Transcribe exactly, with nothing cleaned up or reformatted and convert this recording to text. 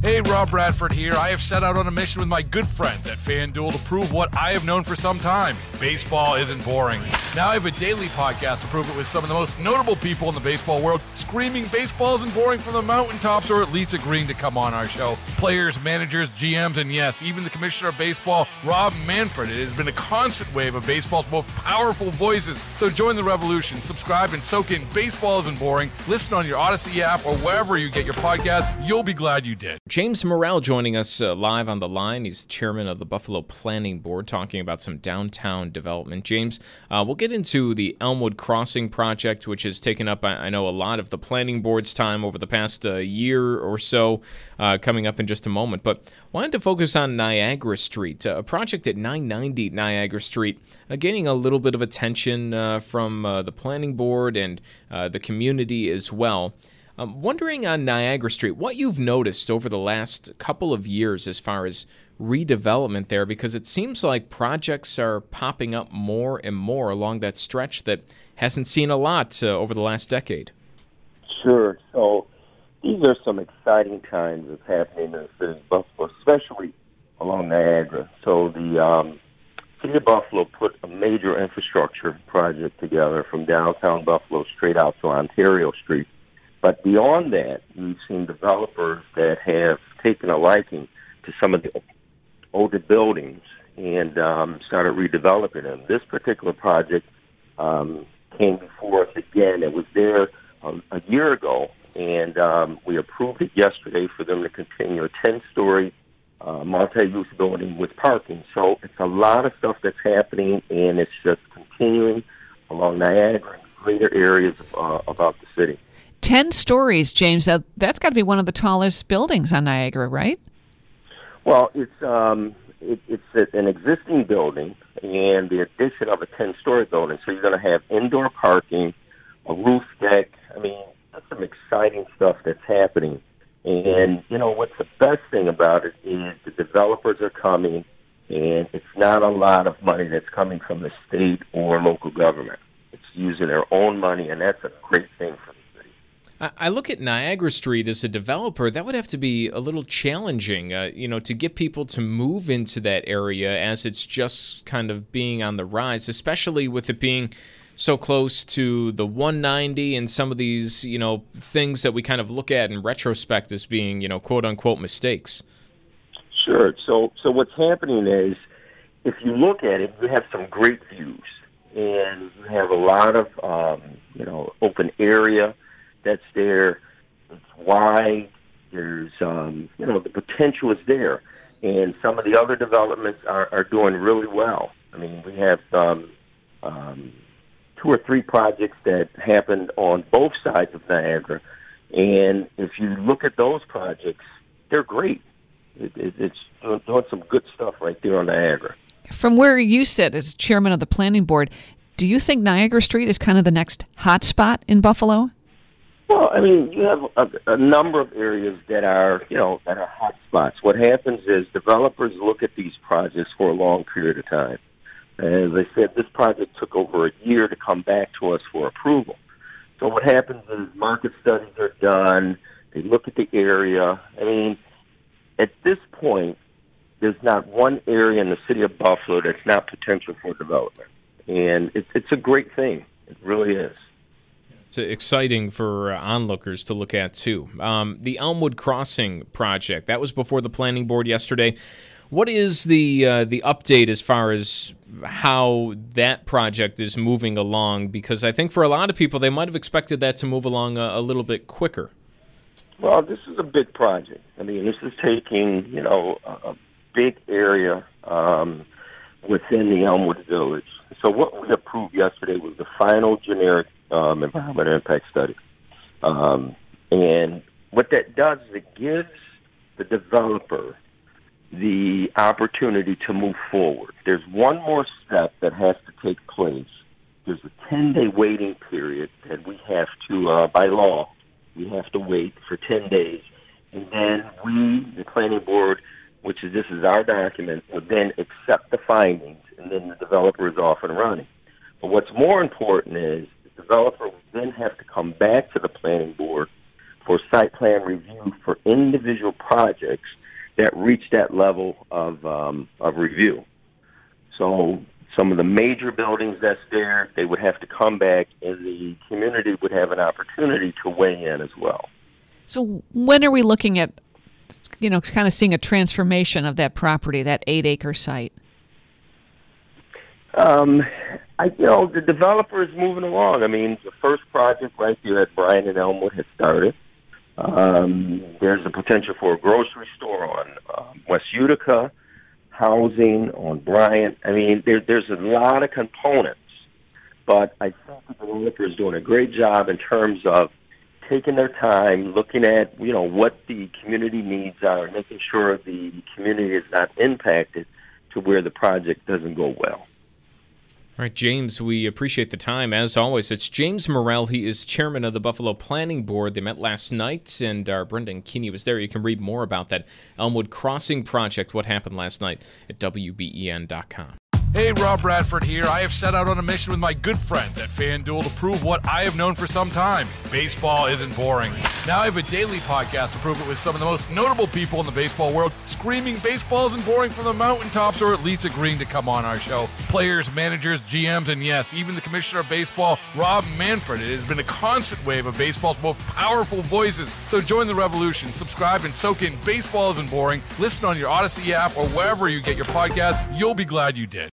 Hey, Rob Bradford here. I have set out on a mission with my good friends at FanDuel to prove what I have known for some time. Baseball isn't boring. Now I have a daily podcast to prove it with some of the most notable people in the baseball world, screaming baseball isn't boring from the mountaintops, or at least agreeing to come on our show. Players, managers, G Ms, and yes, even the commissioner of baseball, Rob Manfred. It has been a constant wave of baseball's most powerful voices. So join the revolution. Subscribe and soak in Baseball Isn't Boring. Listen on your Odyssey app or wherever you get your podcasts. You'll be glad you did. James Morrell joining us uh, live on the line. He's chairman of the Buffalo Planning Board, talking about some downtown development. James, uh, we'll get into the Elmwood Crossing project, which has taken up, I, I know, a lot of the planning board's time over the past uh, year or so, uh, coming up in just a moment. But wanted to focus on Niagara Street, uh, a project at nine ninety Niagara Street, uh, gaining a little bit of attention uh, from uh, the planning board and uh, the community as well. I'm wondering on Niagara Street, what you've noticed over the last couple of years as far as redevelopment there, because it seems like projects are popping up more and more along that stretch that hasn't seen a lot uh, over the last decade. Sure. So these are some exciting times that's happening in the city of Buffalo, especially along Niagara. So the um, city of Buffalo put a major infrastructure project together from downtown Buffalo straight out to Ontario Street. But beyond that, we've seen developers that have taken a liking to some of the older buildings and um, started redeveloping them. This particular project um, came before us again. It was there um, a year ago, and um, we approved it yesterday for them to continue a ten-story uh, multi-use building with parking. So it's a lot of stuff that's happening, and it's just continuing along Niagara and greater areas uh, about the city. Ten stories, James. Uh, that's got to be one of the tallest buildings on Niagara, right? Well, it's um, it, it's an existing building and the addition of a ten-story building. So you're going to have indoor parking, a roof deck. I mean, that's some exciting stuff that's happening. And, you know, what's the best thing about it is the developers are coming, and it's not a lot of money that's coming from the state or local government. It's using their own money, and that's a great thing for them. I look at Niagara Street as a developer. That would have to be a little challenging, uh, you know, to get people to move into that area as it's just kind of being on the rise, especially with it being so close to the one ninety and some of these, you know, things that we kind of look at in retrospect as being, you know, quote unquote mistakes. Sure. So, so what's happening is, if you look at it, you have some great views, and you have a lot of, um, you know, open area that's there. It's wide. There's, um, you know, the potential is there. And some of the other developments are, are doing really well. I mean, we have um, um, two or three projects that happened on both sides of Niagara. And if you look at those projects, they're great. It, it, it's doing some good stuff right there on Niagara. From where you sit as chairman of the planning board, do you think Niagara Street is kind of the next hot spot in Buffalo? Well, I mean, you have a, a number of areas that are, you know, that are hot spots. What happens is developers look at these projects for a long period of time. As I said, this project took over a year to come back to us for approval. So what happens is market studies are done. They look at the area. I mean, at this point, there's not one area in the city of Buffalo that's not potential for development. And it's, it's a great thing. It really is. It's exciting for uh, onlookers to look at, too. Um, the Elmwood Crossing project, that was before the planning board yesterday. What is the uh, the update as far as how that project is moving along? Because I think for a lot of people, they might have expected that to move along a, a little bit quicker. Well, this is a big project. I mean, this is taking, you know, a, a big area um, within the Elmwood Village. So what we approved yesterday was the final generic um, environmental impact study. Um, and what that does is it gives the developer the opportunity to move forward. There's one more step that has to take place. There's a ten-day waiting period that we have to, uh, by law, we have to wait for ten days. And then we, the planning board, which is this is our document, will then accept the findings, and then the developer is off and running. But what's more important is the developer will then have to come back to the planning board for site plan review for individual projects that reach that level of um, of review. So some of the major buildings that's there, they would have to come back, and the community would have an opportunity to weigh in as well. So when are we looking at, you know, kind of seeing a transformation of that property, that eight-acre site? Um, I, you know, the developer is moving along. I mean, the first project right there at Bryant and Elmwood has started. Um, there's a potential for a grocery store on um, West Utica, housing on Bryant. I mean, there, there's a lot of components, but I think the developer is doing a great job in terms of taking their time, looking at, you know, what the community needs are, making sure the community is not impacted to where the project doesn't go well. All right, James, we appreciate the time. As always, it's James Morrell. He is chairman of the Buffalo Planning Board. They met last night, and our Brendan Keeney was there. You can read more about that Elmwood Crossing project, what happened last night, at W B E N dot com. Hey, Rob Bradford here. I have set out on a mission with my good friends at FanDuel to prove what I have known for some time. Baseball isn't boring. Now I have a daily podcast to prove it with some of the most notable people in the baseball world, screaming baseball isn't boring from the mountaintops, or at least agreeing to come on our show. Players, managers, G Ms, and yes, even the commissioner of baseball, Rob Manfred. It has been a constant wave of baseball's most powerful voices. So join the revolution. Subscribe and soak in Baseball Isn't Boring. Listen on your Odyssey app or wherever you get your podcasts. You'll be glad you did.